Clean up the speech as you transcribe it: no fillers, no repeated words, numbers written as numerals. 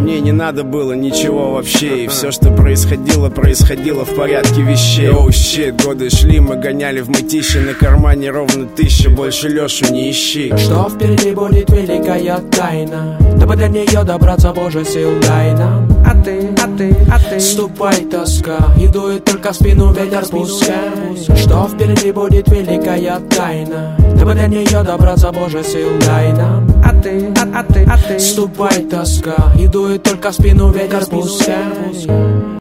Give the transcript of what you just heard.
мне не надо было ничего вообще. И все, что происходило, происходило в порядке вещей. Оу, щит, годы шли, мы гоняли в мытище. На кармане ровно 1000, больше Лешу не ищи. Что впереди будет великая тайна, дабы до нее добраться, Боже, сил дай нам. А ты ступай, тоска, и дует только в спину ветер пускай. Что впереди будет великая тайна, дабы до нее добраться, Боже, сил дай нам. А ты ступай, тоска, и дует только в спину ветер пускай.